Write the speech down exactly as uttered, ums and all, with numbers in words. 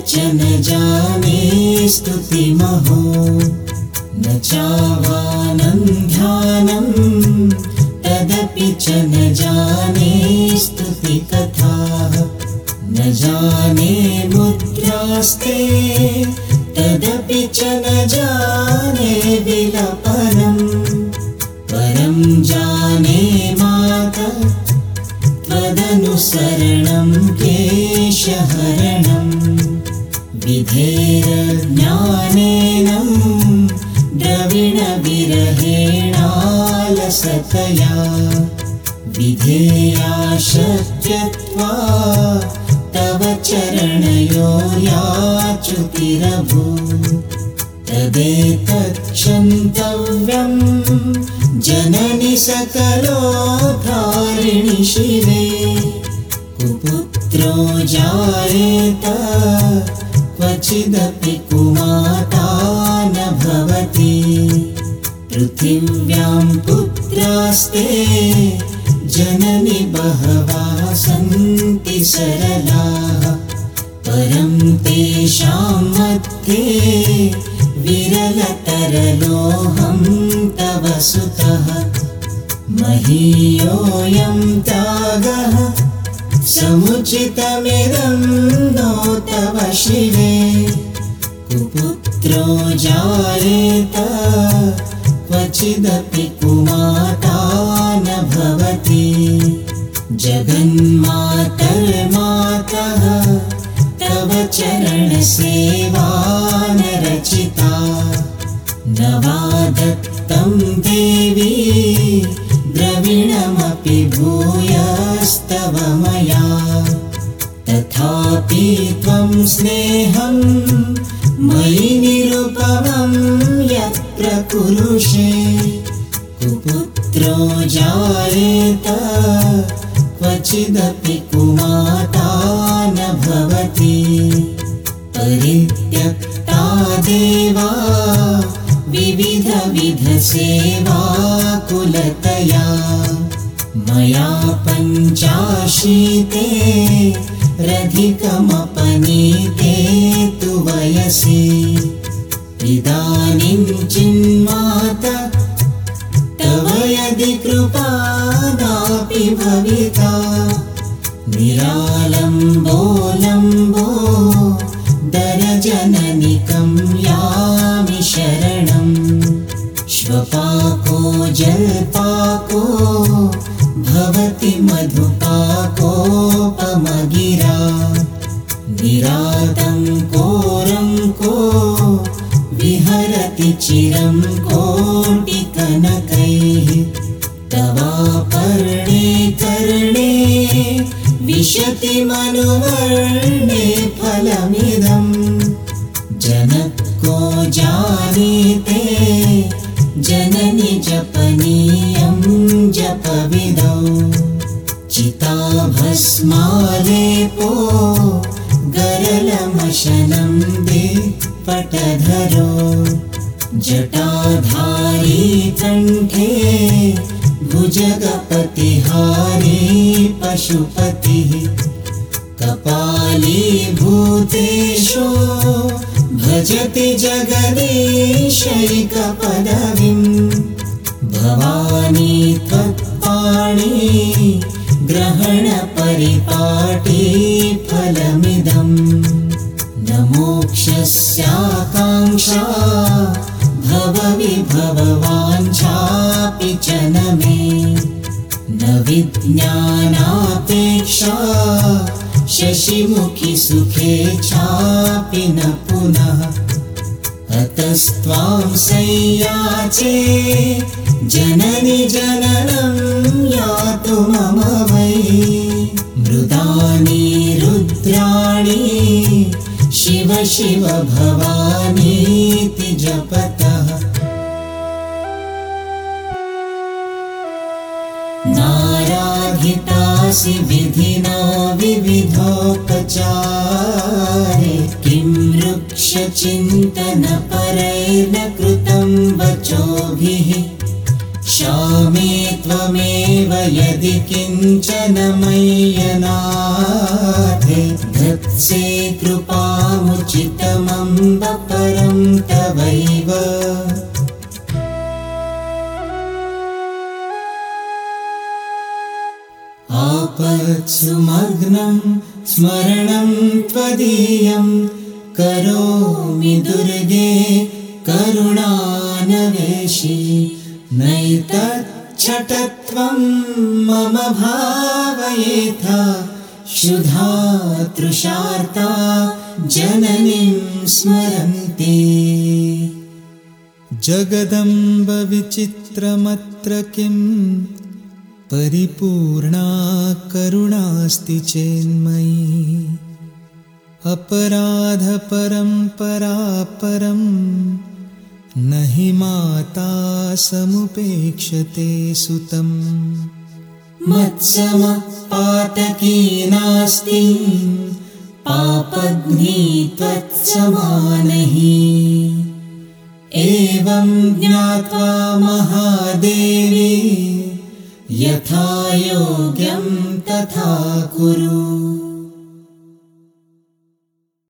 च न जाने स्तुतिमहो न चावानं ध्यानं तदपि च न जाने स्तुतिकथाः न जाने मुद्रास्ते तदपि च न जाने विलपनम् परं जाने माता त्वदनुसरणं केशहरणं विधेरज्ञानेन द्रविणविरहेणालसतया विधेया शक्यत्वा तव चरणयो याच्युतिरभूत् तदेतच्छन्तव्यं जननि सकलोद्धारिणि शिवे कुपुत्रो जायेत क्वचिदपि कुमाता न भवति पृथिव्यां पुत्रास्ते जननि बहवः सन्ति सरलाः परं तेषां मध्ये विरलतरलोऽहं तव सुतः महीयोऽयं त्यागः समुचितमिदं नो तव शिवे कुपुत्रो जायेत क्वचिदपि कुमाता न भवति जगन्मातर्मातः तव चरणसेवा न रचिता न वा दत्तं देवी द्रविणमपि भूयस्तव मया तथापि त्वं स्नेहं मयि निरुपमं यत् प्रकुरुषे कुपुत्रो जायेत क्वचिदपि कुमाता न भवति परित्यक्ता देवा विविधविधसेवाकुलतया मया पञ्चाशीते रधिकमपनीते तु वयसि इदानीं चिन्माता तव यदि कृपा नापि भविता निरालम्बोलम्बो दरजननिकं यामि शरणं श्वपाको जल्पाको भवति मधुपाकोपमगिरा निरातङ्कोरङ्को विहरति चिरं कोटिकनकैः तवापर्णे कर्णे विशति मनुवर्णे फलमिदं जनको जानीते जननि जपनीयं जपविदौ चिताभस्मालेपो गरलमशनं दिक्पटधरो जटाधारी कण्ठे भुजगपतिहारी पशुपतिः कपाली भूतेषु भजति जगदीशैकपदवीं भवानी त्वत्पाणि ग्रहणपरिपाटी फलमिदं न मोक्षस्याकाङ्क्षा भवविभववाञ्छापि च न मे न विज्ञानापेक्षा शशिमुखि सुखे चापि न पुनः अतस्त्वां संयाचे जननि जननं यातु मम वै मृदानि रुद्राणि शिव शिव भवानीति जपतः नाराधितासि विधिना विविधोपचारे किं वृक्षचिन्तनपरैर्न कृतं वचोभिः क्षामे त्वमेव तथैव यदि किञ्चन मय्यनाथे धत्से कृपामुचितमम्ब परं तवैव आपत्सु मग्नं स्मरणं त्वदीयं करोमि दुर्गे करुणानवेशी नैतच्छटत्वं मम भावयेथा क्षुधा तृषार्ता जननीं स्मरन्ति जगदम्ब विचित्रमत्र किम् परिपूर्णा करुणास्ति चेन्मयी अपराधपरम्परापरं न हि माता समुपेक्षते सुतम् मत्समपातकी नास्ति पापघ्नी त्वत्समानहि एवं ज्ञात्वा महादेवी यथा योग्यं तथा कुरु।